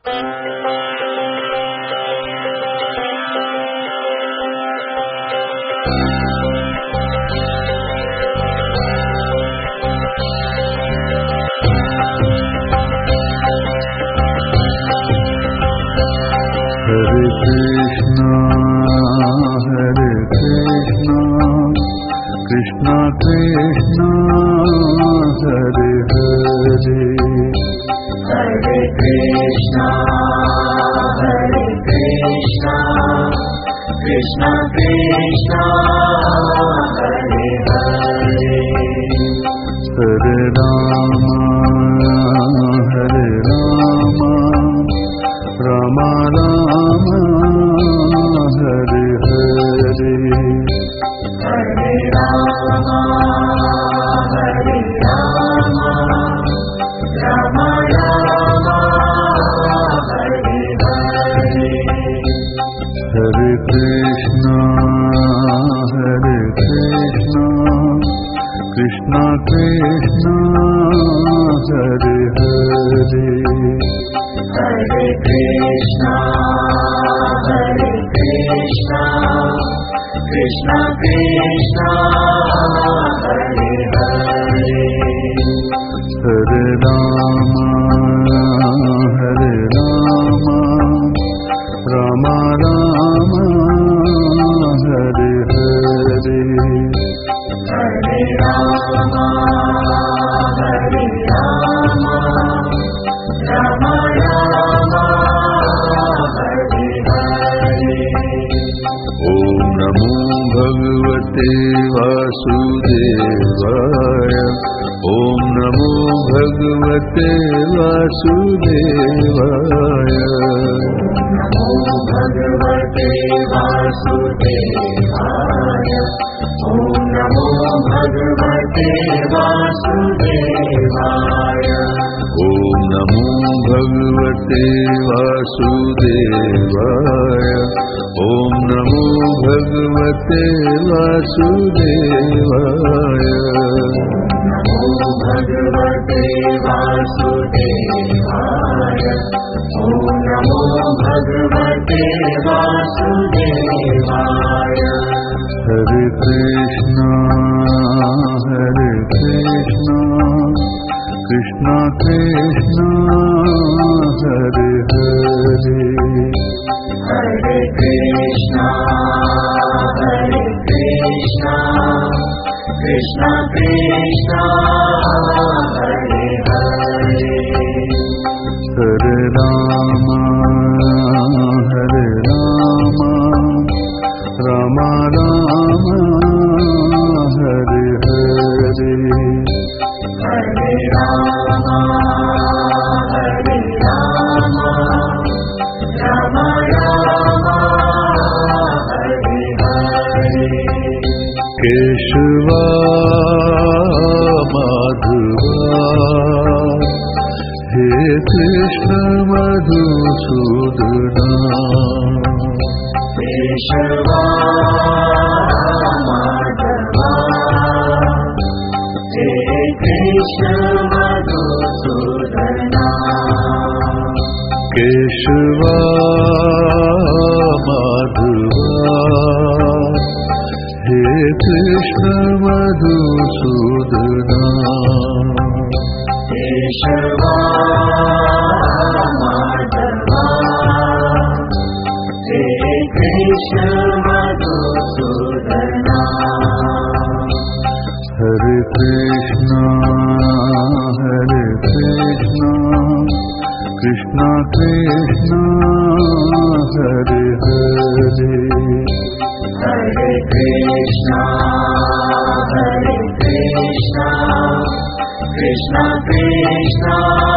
Krishna Krishna Hare Hare Hare Krishna Hare Krishna Krishna Krishna Hare Hare Hare Rama Hare Rama Rama Rama Hare Hare Hare Rama Hare Rama Rama Rama Hare Hare Hare Krishna Krishna Krishna Hare Hare Hare Krishna Krishna Krishna Hare Hare Hare Rama Hare Rama Rama Rama Hare Hare Hare Rama Hare Rama Rama Rama Hare Hare Om Namo Bhagavate Vasudevaya Om Namo Bhagavate Vasudevaya Om Namo Bhagavate Vasudevaya Om Namo Bhagavate Vasudevaya Om Namo Bhagavate Vasudevaya Om Namo Bhagavate Vasudevaya Namo Bhagavate Vasudevaya Om Namo Bhagavate Vasudevaya Hare Krishna Krishna Krishna Hare Hare Hare Krishna Krishna Krishna Hare Hare Hare Rama Hare Rama Rama Rama Hare Hare Hare Rama Hare Rama Rama Rama Hare Hare Keshava Madhava He Krishna Madhusudana Keshava Madhava He Krishna Madhusudana Keshava Madhava He Krishna Madhusudana Keshava Madhava He Krishna Madhusudana Hare Krishna Krishna Krishna Hare Hare Hare Krishna Krishna Krishna